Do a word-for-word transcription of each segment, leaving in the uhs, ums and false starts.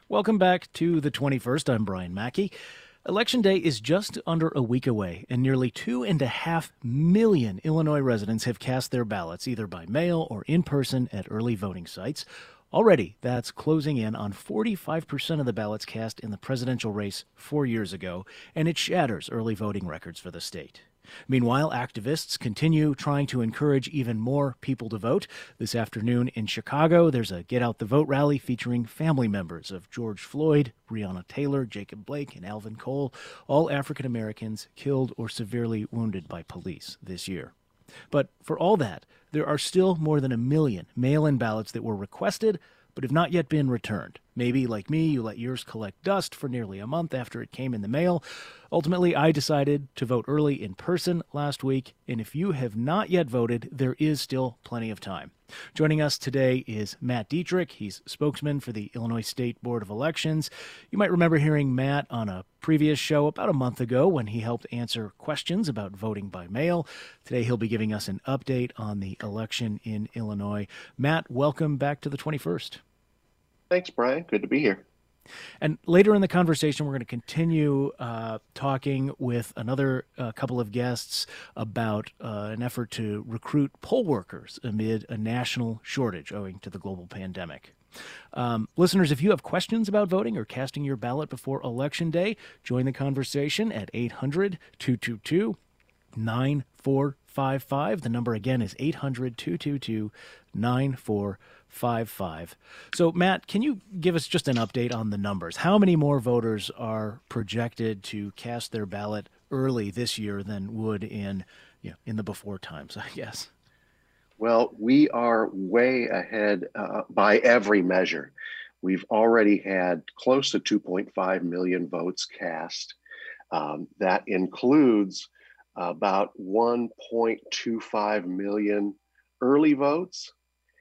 Welcome back to the twenty-first. I'm Brian Mackey. Election Day is just under a week away, and nearly two and a half million Illinois residents have cast their ballots either by mail or in person at early voting sites. Already, that's closing in on forty-five percent of the ballots cast in the presidential race four years ago, and it shatters early voting records for the state. Meanwhile, activists continue trying to encourage even more people to vote. This afternoon in Chicago, there's a Get Out the Vote rally featuring family members of George Floyd, Breonna Taylor, Jacob Blake, and Alvin Cole, all African Americans killed or severely wounded by police this year. But for all that, there are still more than a million mail-in ballots that were requested but have not yet been returned. Maybe, like me, you let yours collect dust for nearly a month after it came in the mail. Ultimately, I decided to vote early in person last week, and if you have not yet voted, there is still plenty of time. Joining us today is Matt Dietrich. He's spokesman for the Illinois State Board of Elections. You might remember hearing Matt on a previous show about a month ago when he helped answer questions about voting by mail. Today, he'll be giving us an update on the election in Illinois. Matt, welcome back to the twenty-first. Thanks, Brian. Good to be here. And later in the conversation, we're going to continue uh, talking with another uh, couple of guests about uh, an effort to recruit poll workers amid a national shortage owing to the global pandemic. Um, listeners, if you have questions about voting or casting your ballot before Election Day, join the conversation at eight hundred, two two two, nine four five five. The number again is eight hundred, two two two, nine four five five. So, Matt, can you give us just an update on the numbers? How many more voters are projected to cast their ballot early this year than would in, you know, in the before times, I guess? Well, we are way ahead uh, by every measure. We've already had close to two point five million votes cast. Um, that includes about one point two five million early votes,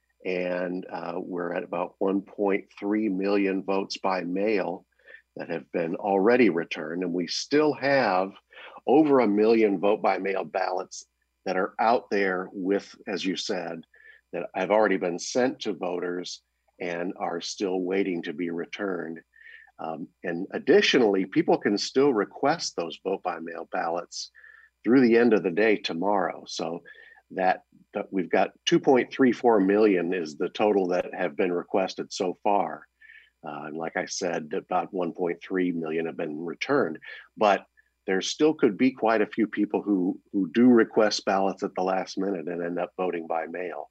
and uh, we're at about one point three million votes by mail that have been already returned. And we still have over a million vote by mail ballots that are out there with, as you said, that have already been sent to voters and are still waiting to be returned. Um, and additionally, people can still request those vote by mail ballots through the end of the day tomorrow. So that, that we've got two point three four million is the total that have been requested so far. Uh, and like I said, about one point three million have been returned. But there still could be quite a few people who, who do request ballots at the last minute and end up voting by mail.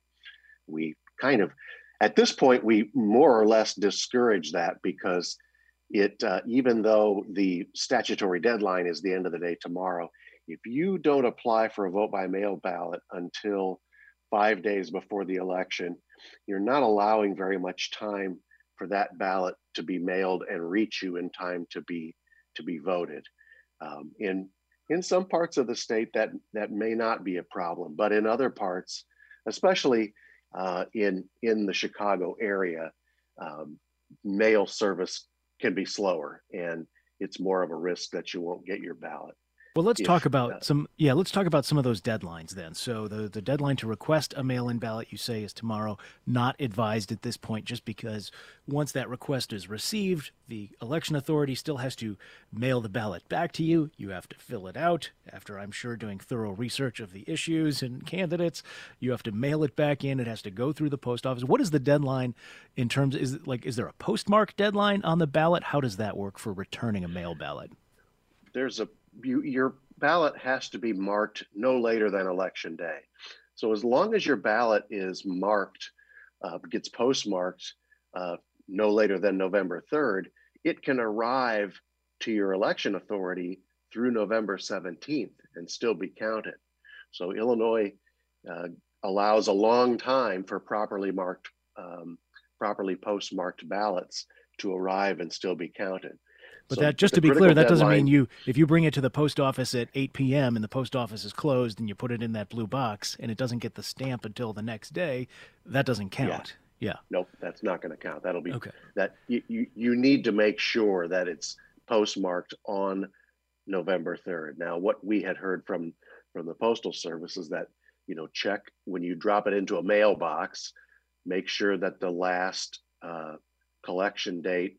We kind of, at this point, we more or less discourage that because it, uh, even though the statutory deadline is the end of the day tomorrow, if you don't apply for a vote by mail ballot until five days before the election, you're not allowing very much time for that ballot to be mailed and reach you in time to be to be voted. Um, in in some parts of the state, that that may not be a problem, but in other parts, especially uh, in in the Chicago area, um, mail service can be slower, and it's more of a risk that you won't get your ballot. Well, let's If talk uh, about some, yeah, let's talk about some of those deadlines then. So the, the deadline to request a mail-in ballot, you say, is tomorrow, not advised at this point, just because once that request is received, the election authority still has to mail the ballot back to you. You have to fill it out after, I'm sure, doing thorough research of the issues and candidates. You have to mail it back in. It has to go through the post office. What is the deadline in terms, is it like, is there a postmark deadline on the ballot? How does that work for returning a mail ballot? there's a you, your ballot has to be marked no later than election day. So as long as your ballot is marked, uh, gets postmarked uh, no later than November third, it can arrive to your election authority through November seventeenth and still be counted. So Illinois uh, allows a long time for properly marked, um, properly postmarked ballots to arrive and still be counted. But So, that, but just the to be clear, critical that doesn't mean deadline, you, if you bring it to the post office at eight p.m. and the post office is closed and you put it in that blue box and it doesn't get the stamp until the next day, that doesn't yeah, count. Yeah. nope, that's not going to count. That'll be Okay. that you, you you need to make sure that it's postmarked on November third. Now, what we had heard from from the Postal Service is that, you know, check when you drop it into a mailbox, make sure that the last uh, collection date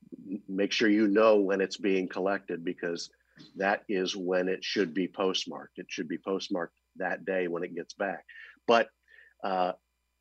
make sure you know when it's being collected, because that is when it should be postmarked. It should be postmarked that day when it gets back. But uh,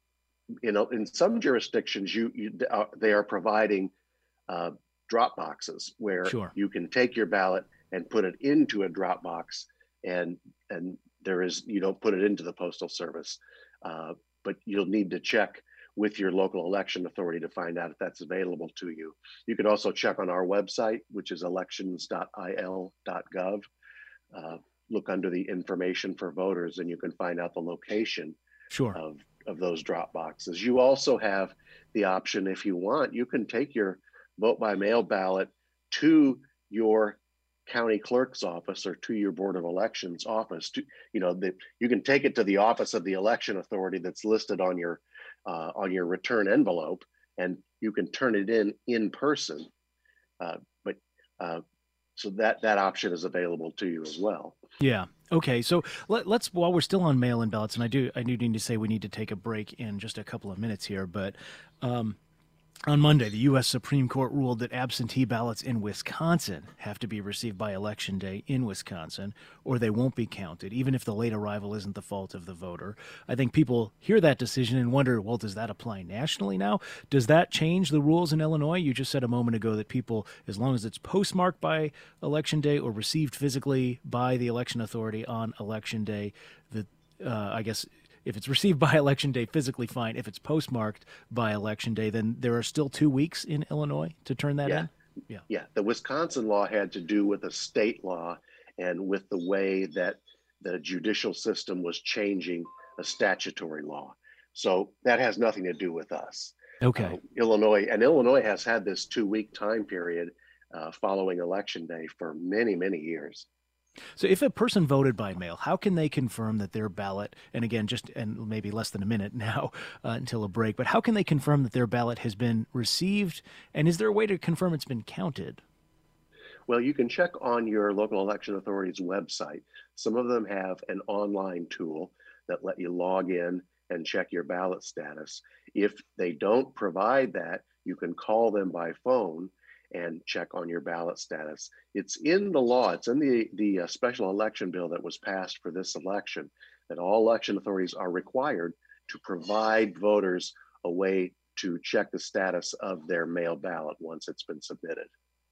you know, in some jurisdictions, you, you uh, they are providing uh, drop boxes where Sure. you can take your ballot and put it into a drop box, and and there is you don't put it into the postal service, uh, but you'll need to check with your local election authority to find out if that's available to you. You can also check on our website, which is elections dot I L dot gov. Uh, look under the information for voters, and you can find out the location Sure. of, of those drop boxes. You also have the option, if you want, you can take your vote by mail ballot to your county clerk's office or to your Board of Elections office. To, you know, the, you can take it to the office of the election authority that's listed on your uh, on your return envelope, and you can turn it in in person. Uh, but uh, so that that option is available to you as well. Yeah. Okay. So let, let's while we're still on mail-in ballots, and I do I do need to say we need to take a break in just a couple of minutes here, but. Um, On Monday, the U S Supreme Court ruled that absentee ballots in Wisconsin have to be received by Election Day in Wisconsin, or they won't be counted, even if the late arrival isn't the fault of the voter. I think people hear that decision and wonder, well, does that apply nationally now? Does that change the rules in Illinois? You just said a moment ago that people, as long as it's postmarked by Election Day or received physically by the election authority on Election Day, that uh, I guess... if it's received by Election Day, physically fine. If it's postmarked by Election Day, then there are still two weeks in Illinois to turn that yeah. in? Yeah. Yeah. The Wisconsin law had to do with a state law and with the way that the judicial system was changing a statutory law. So that has nothing to do with us. Okay. Uh, Illinois, and Illinois has had this two-week time period uh, following Election Day for many, many years. So if a person voted by mail, how can they confirm that their ballot, and again, just and maybe less than a minute now uh, until a break, but how can they confirm that their ballot has been received? And is there a way to confirm it's been counted? Well, you can check on your local election authority's website. Some of them have an online tool that let you log in and check your ballot status. If they don't provide that, you can call them by phone and check on your ballot status. It's in the law, it's in the, the uh, special election bill that was passed for this election, that all election authorities are required to provide voters a way to check the status of their mail ballot once it's been submitted.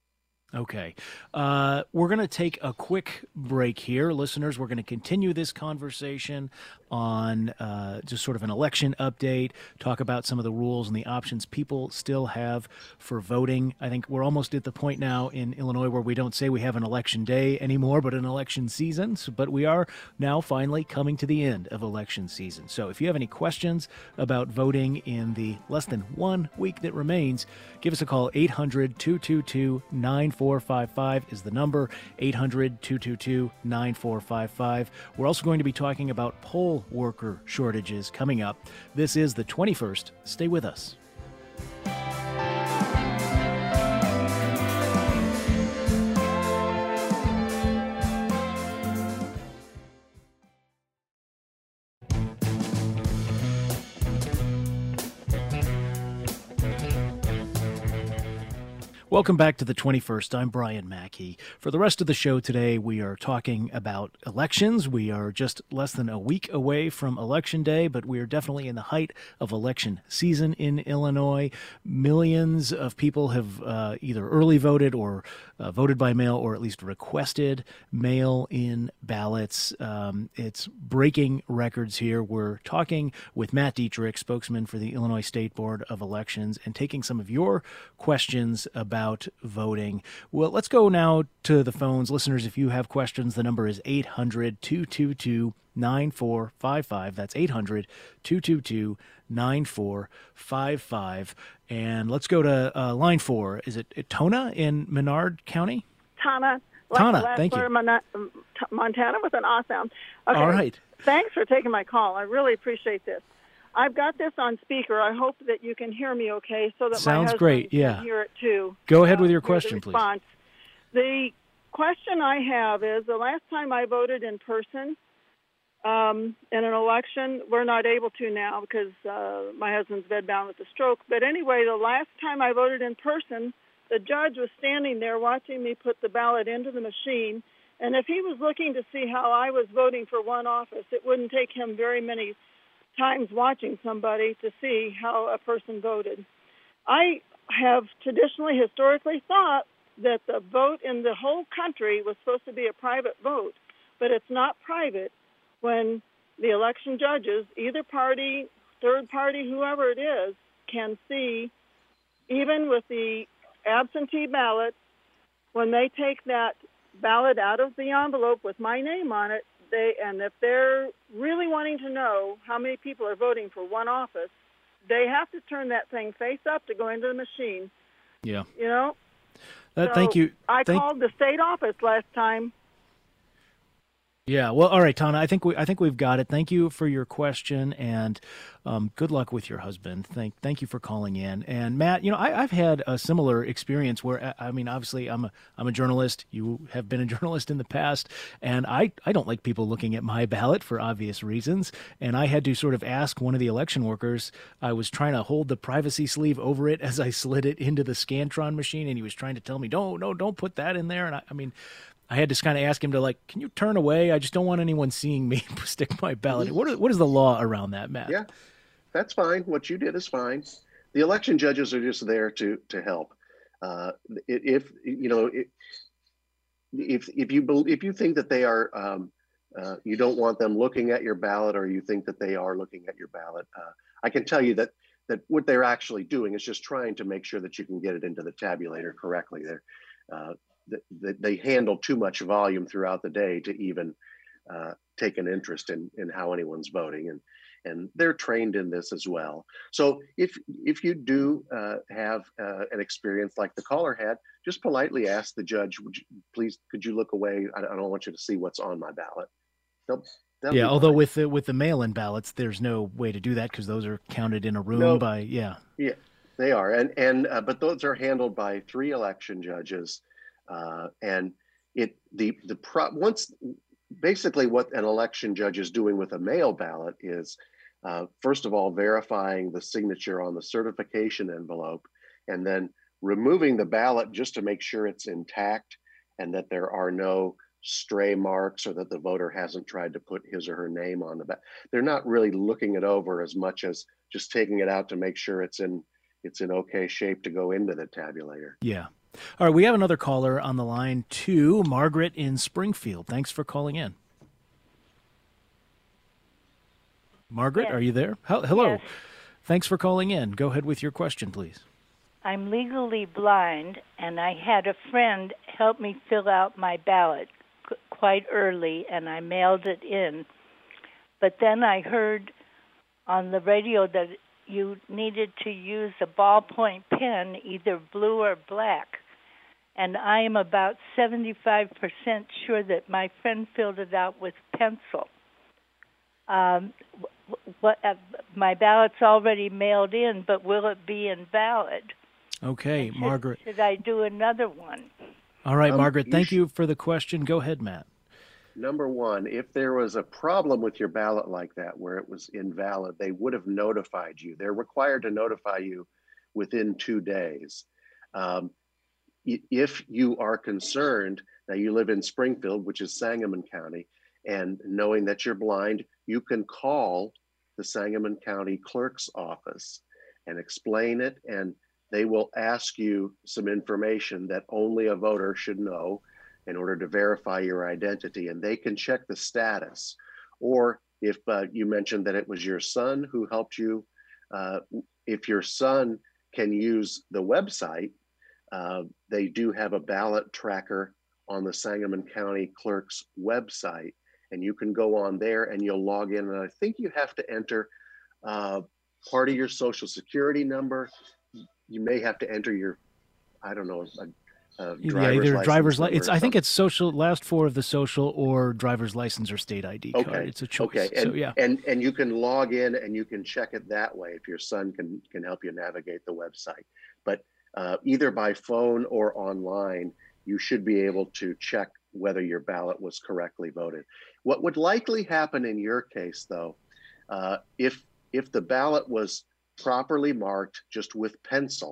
Okay. Uh, we're going to take a quick break here. Listeners, we're going to continue this conversation on uh, just sort of an election update, talk about some of the rules and the options people still have for voting. I think we're almost at the point now in Illinois where we don't say we have an election day anymore, but an election season. So, but we are now finally coming to the end of election season. So if you have any questions about voting in the less than one week that remains, give us a call. Eight hundred, two two two, nine four five five is the number, eight hundred, two two two, nine four five five. We're also going to be talking about poll worker shortages coming up. This is the twenty-first. Stay with us. Welcome back to the twenty-first. I'm Brian Mackey. For the rest of the show today, we are talking about elections. We are just less than a week away from Election Day, but we are definitely in the height of election season in Illinois. Millions of people have uh, either early voted or uh, voted by mail, or at least requested mail-in ballots. Um, it's breaking records here. We're talking with Matt Dietrich, spokesman for the Illinois State Board of Elections, and taking some of your questions about About voting. Well, let's go now to the phones. Listeners, if you have questions, the number is eight hundred, two two two, nine four five five. That's eight hundred, two two two, nine four five five. And let's go to uh, line four. Is it Tona in Menard County? Tana. Tana, like thank you. Mon- Montana with an ah sound. Okay. All right. Thanks for taking my call. I really appreciate this. I've got this on speaker. I hope that you can hear me okay, so that Sounds my husband great. can Yeah. hear it too. Go ahead with uh, your hear question, the please. response. The question I have is, the last time I voted in person um, in an election, we're not able to now because uh, my husband's bedbound with a stroke. But anyway, the last time I voted in person the judge was standing there watching me put the ballot into the machine. And if he was looking to see how I was voting for one office, it wouldn't take him very many times watching somebody to see how a person voted. I have traditionally, historically thought that the vote in the whole country was supposed to be a private vote, but it's not private when the election judges, either party, third party, whoever it is, can see, even with the absentee ballot, when they take that ballot out of the envelope with my name on it, they and if they're really wanting to know how many people are voting for one office, they have to turn that thing face up to go into the machine. Yeah. You know? Uh, so thank you. I thank- called the state office last time. Yeah, well, all right, Tana. I think we I think we've got it. Thank you for your question, and um, good luck with your husband. Thank thank you for calling in. And Matt, you know, I, I've had a similar experience where I mean, obviously, I'm a I'm a journalist. You have been a journalist in the past, and I I don't like people looking at my ballot for obvious reasons. And I had to sort of ask one of the election workers. I was trying to hold the privacy sleeve over it as I slid it into the Scantron machine, and he was trying to tell me, no, no, don't put that in there. And I, I mean. I had to kind of ask him to, like, can you turn away? I just don't want anyone seeing me stick my ballot. What is, what is the law around that, Matt? Yeah, that's fine. What you did is fine. The election judges are just there to to help. Uh, if you know, if if you if you think that they are, um, uh, you don't want them looking at your ballot, or you think that they are looking at your ballot, uh, I can tell you that that what they're actually doing is just trying to make sure that you can get it into the tabulator correctly. They're uh, they handle too much volume throughout the day to even uh, take an interest in, in how anyone's voting, and and they're trained in this as well. So if if you do uh, have uh, an experience like the caller had, just politely ask the judge, would you, please, could you look away? I don't want you to see what's on my ballot. They'll, they'll yeah, although fine. with the, with the mail-in ballots, there's no way to do that because those are counted in a room no, by, yeah. Yeah, they are. And, and uh, but those are handled by three election judges. Uh, and it the the pro, once basically what an election judge is doing with a mail ballot is uh, first of all verifying the signature on the certification envelope, and then removing the ballot just to make sure it's intact and that there are no stray marks or that the voter hasn't tried to put his or her name on the ballot. They're not really looking it over as much as just taking it out to make sure it's in it's in okay shape to go into the tabulator. Yeah. All right, we have another caller on the line, too. Margaret in Springfield. Thanks for calling in. Margaret, yes. Are you there? Hello. Yes. Thanks for calling in. Go ahead with your question, please. I'm legally blind, and I had a friend help me fill out my ballot qu- quite early, and I mailed it in. But then I heard on the radio that you needed to use a ballpoint pen, either blue or black. And I am about seventy-five percent sure that my friend filled it out with pencil. Um, what, uh, my ballot's already mailed in, but will it be invalid? Okay, should, Margaret. Should I do another one? All right, um, Margaret, you thank sh- you for the question. Go ahead, Matt. Number one, if there was a problem with your ballot like that, where it was invalid, they would have notified you. They're required to notify you within two days. Um, if you are concerned, now you live in Springfield, which is Sangamon County, and knowing that you're blind, you can call the Sangamon County Clerk's office and explain it, and they will ask you some information that only a voter should know in order to verify your identity, and they can check the status. Or if uh, you mentioned that it was your son who helped you, uh, if your son can use the website, uh, they do have a ballot tracker on the Sangamon County Clerk's website, and you can go on there and you'll log in, and I think you have to enter uh, part of your social security number. You may have to enter your, I don't know, a, Uh, yeah, either driver's license. It's I think it's social, last four of the social, or driver's license or state I D okay. card. It's a choice. Okay, and, so, yeah. and and you can log in and you can check it that way if your son can can help you navigate the website. But uh, either by phone or online, you should be able to check whether your ballot was correctly voted. What would likely happen in your case, though, uh, if if the ballot was properly marked just with pencil,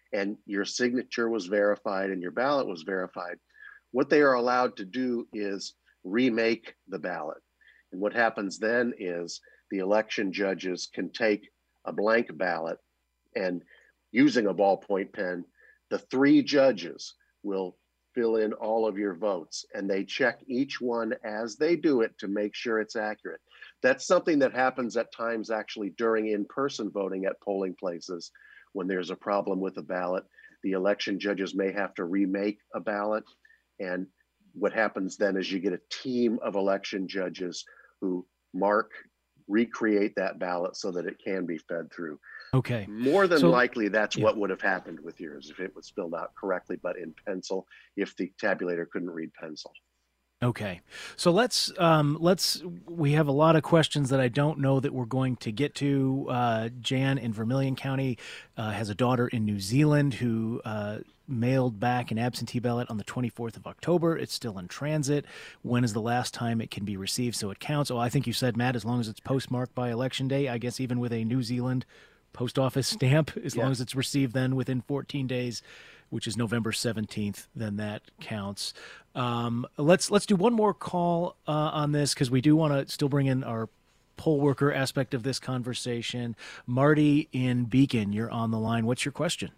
and your signature was verified and your ballot was verified, what they are allowed to do is remake the ballot. And what happens then is the election judges can take a blank ballot and, using a ballpoint pen, the three judges will fill in all of your votes, and they check each one as they do it to make sure it's accurate. That's something that happens at times actually during in-person voting at polling places. When there's a problem with a ballot, the election judges may have to remake a ballot. And what happens then is you get a team of election judges who mark, recreate that ballot so that it can be fed through. Okay. More than so, likely, that's yeah. what would have happened with yours if it was filled out correctly, but in pencil, if the tabulator couldn't read pencil. Okay. So let's, um, let's, we have a lot of questions that I don't know that we're going to get to. Uh, Jan in Vermilion County uh, has a daughter in New Zealand who uh, mailed back an absentee ballot on the twenty-fourth of October. It's still in transit. When is the last time it can be received so it counts? Oh, I think you said, Matt, as long as it's postmarked by Election Day, I guess even with a New Zealand post office stamp, as yeah. long as it's received then within fourteen days, which is November seventeenth, then that counts. Um, let's let's do one more call uh, on this, because we do want to still bring in our poll worker aspect of this conversation. Marty in Beacon, you're on the line. What's your question?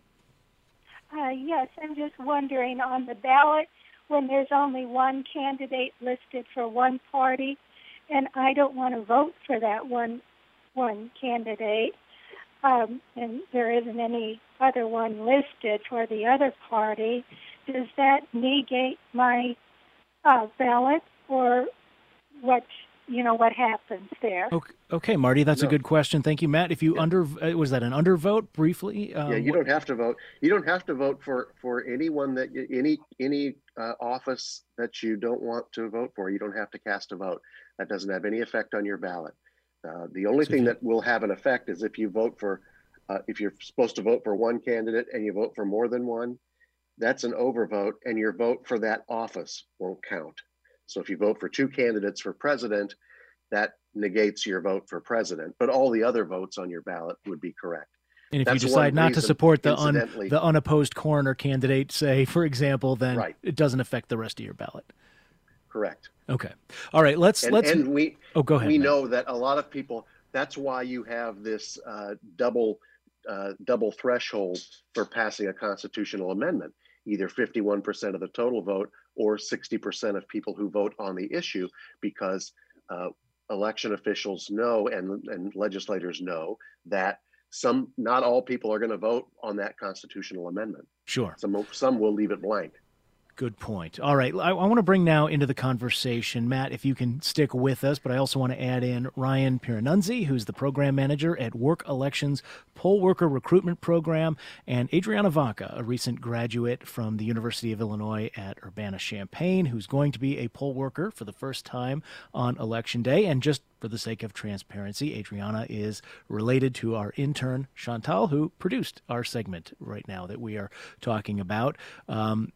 Uh, yes, I'm just wondering, on the ballot, when there's only one candidate listed for one party, and I don't want to vote for that one one candidate, Um, and there isn't any other one listed for the other party, does that negate my uh, ballot, or what, you know, what happens there? Okay, okay Marty, that's no. a good question. Thank you, Matt. If you yeah. under, was that an undervote briefly? Um, yeah, you don't have to vote. You don't have to vote for, for anyone that, you, any, any uh, office that you don't want to vote for. You don't have to cast a vote. That doesn't have any effect on your ballot. Uh, the only so thing that will have an effect is if you vote for, uh, if you're supposed to vote for one candidate and you vote for more than one, that's an overvote, and your vote for that office won't count. So if you vote for two candidates for president, that negates your vote for president, but all the other votes on your ballot would be correct. And if that's you decide not reason, to support the un, the unopposed coroner candidate, say, for example, then right. it doesn't affect the rest of your ballot. Correct. Okay. All right. Let's and, let's. And we oh, go ahead. We Matt. know that a lot of people. That's why you have this uh, double uh, double threshold for passing a constitutional amendment. Either fifty-one percent of the total vote or sixty percent of people who vote on the issue, because uh, election officials know and and legislators know that some not all people are going to vote on that constitutional amendment. Sure. Some some will leave it blank. Good point. All right. I, I want to bring now into the conversation, Matt, if you can stick with us, but I also want to add in Ryan Piranunzi, who's the program manager at Work Elections Poll Worker Recruitment Program, and Adriana Vaca, a recent graduate from the University of Illinois at Urbana-Champaign, who's going to be a poll worker for the first time on Election Day. And just for the sake of transparency, Adriana is related to our intern, Chantal, who produced our segment right now that we are talking about. Um,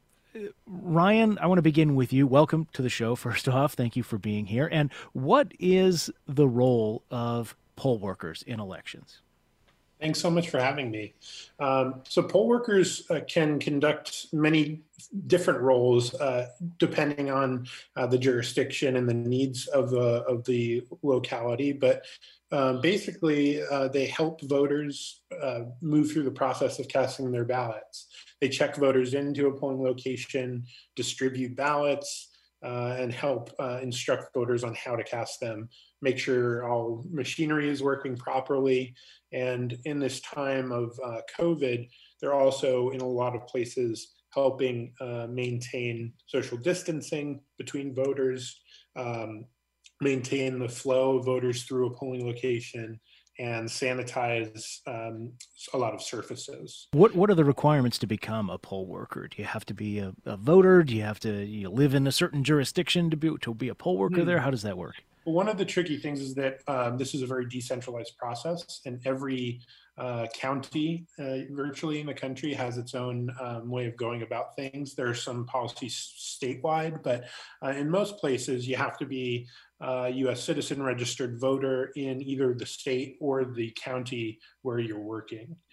Ryan, I want to begin with you. Welcome to the show, first off. Thank you for being here. And what is the role of poll workers in elections? Thanks so much for having me. Um, so poll workers uh, can conduct many different roles uh, depending on uh, the jurisdiction and the needs of the, of the locality. But uh, basically, uh, they help voters uh, move through the process of casting their ballots. They check voters into a polling location, distribute ballots, uh, and help uh, instruct voters on how to cast them, make sure all machinery is working properly. And in this time of uh, COVID, they're also in a lot of places helping uh, maintain social distancing between voters, um, maintain the flow of voters through a polling location, and sanitize um, a lot of surfaces. What What are the requirements to become a poll worker? Do you have to be a, a voter? Do you have to you live in a certain jurisdiction to be to be a poll worker mm-hmm. there? How does that work? Well, one of the tricky things is that um, this is a very decentralized process, and every uh, county uh, virtually in the country has its own um, way of going about things. There are some policies statewide, but uh, in most places you have to be a U S citizen registered voter in either the state or the county where you're working.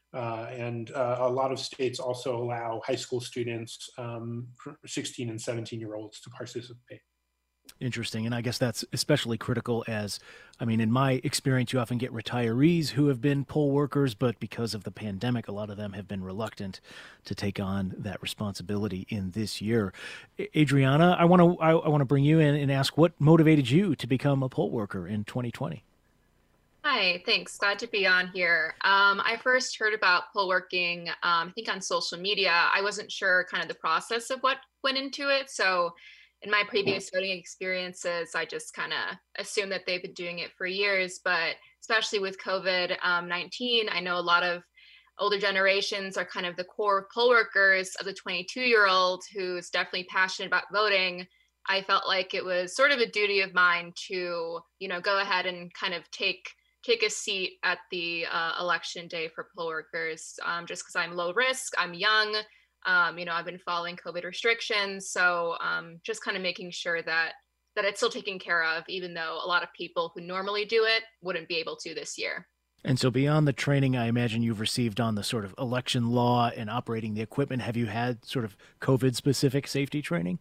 Uh, and uh, a lot of states also allow high school students, um, sixteen and seventeen year olds, to participate. Interesting. And I guess that's especially critical as, I mean, in my experience, you often get retirees who have been poll workers, but because of the pandemic, a lot of them have been reluctant to take on that responsibility in this year. Adriana, I want to I, I want to bring you in and ask what motivated you to become a poll worker in twenty twenty? Hi, thanks. Glad to be on here. Um, I first heard about poll working, um, I think on social media. I wasn't sure kind of the process of what went into it. So in my previous voting experiences, I just kind of assumed that they've been doing it for years, but especially with COVID nineteen, I know a lot of older generations are kind of the core poll workers of the twenty-two year old who's definitely passionate about voting. I felt like it was sort of a duty of mine to, you know, go ahead and kind of take take a seat at the uh, election day for poll workers, um, just because I'm low risk, I'm young. Um, you know, I've been following COVID restrictions. So um, just kind of making sure that that it's still taken care of, even though a lot of people who normally do it wouldn't be able to this year. And so beyond the training I imagine you've received on the sort of election law and operating the equipment, have you had sort of COVID-specific safety training?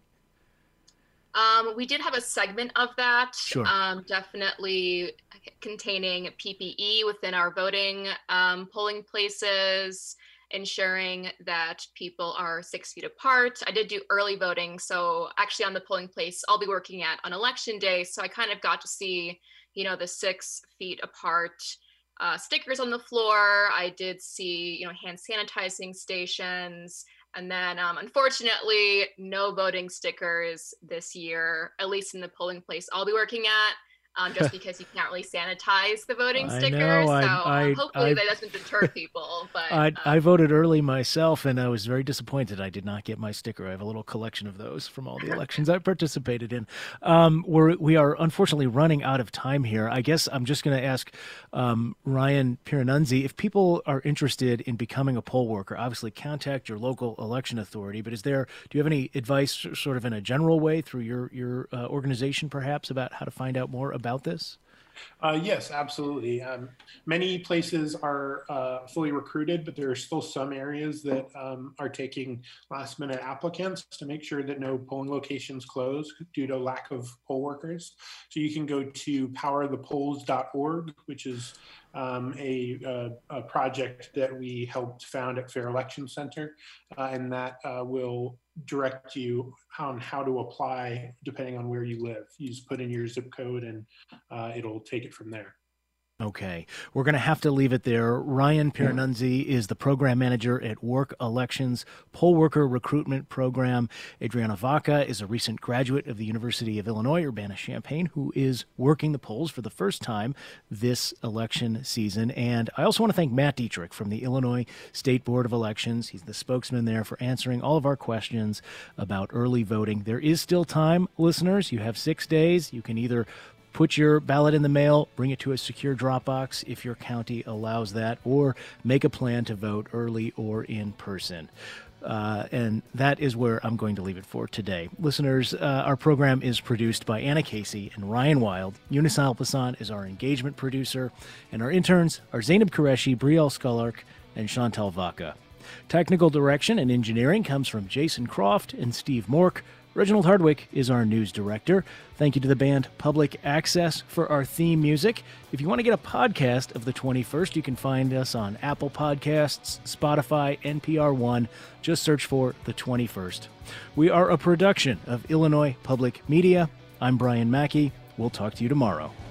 Um, we did have a segment of that, Sure. um, definitely containing P P E within our voting um, polling places, ensuring that people are six feet apart. I did do early voting. So actually on the polling place I'll be working at on election day. So I kind of got to see, you know, the six feet apart uh, stickers on the floor. I did see, you know, hand sanitizing stations. And then um, unfortunately, no voting stickers this year, at least in the polling place I'll be working at. Um, just because you can't really sanitize the voting I sticker. know, so I, um, I, hopefully I, that doesn't deter people. But I, um, I voted early myself, and I was very disappointed I did not get my sticker. I have a little collection of those from all the elections I participated in. Um, we're, we are unfortunately running out of time here. I guess I'm just going to ask um, Ryan Pieranunzi, if people are interested in becoming a poll worker, obviously contact your local election authority, but is there, do you have any advice sort of in a general way through your, your uh, organization perhaps about how to find out more about this? Uh, yes, absolutely. Um, many places are uh, fully recruited, but there are still some areas that um, are taking last minute applicants to make sure that no polling locations close due to lack of poll workers. So you can go to power the polls dot org, which is um, a, a, a project that we helped found at Fair Election Center, uh, and that uh, will direct you on how to apply depending on where you live. You just put in your zip code and uh, it'll take it from there. Okay, we're going to have to leave it there. Ryan Pieranunzi is the program manager at Work Elections Poll Worker Recruitment Program. Adriana Vaca is a recent graduate of the University of Illinois Urbana-Champaign who is working the polls for the first time this election season. And I also want to thank Matt Dietrich from the Illinois State Board of Elections. He's the spokesman there for answering all of our questions about early voting. There is still time, listeners. You have six days. You can either put your ballot in the mail, bring it to a secure drop box if your county allows that, or make a plan to vote early or in person. Uh, and that is where I'm going to leave it for today. Listeners, uh, our program is produced by Anna Casey and Ryan Wild. Eunice Alpasan is our engagement producer, and our interns are Zainab Qureshi, Brielle Skullark, and Chantal Vaca. Technical direction and engineering comes from Jason Croft and Steve Mork. Reginald Hardwick is our news director. Thank you to the band Public Access for our theme music. If you want to get a podcast of the twenty-first, you can find us on Apple Podcasts, Spotify, N P R One. Just search for the twenty-first. We are a production of Illinois Public Media. I'm Brian Mackey. We'll talk to you tomorrow.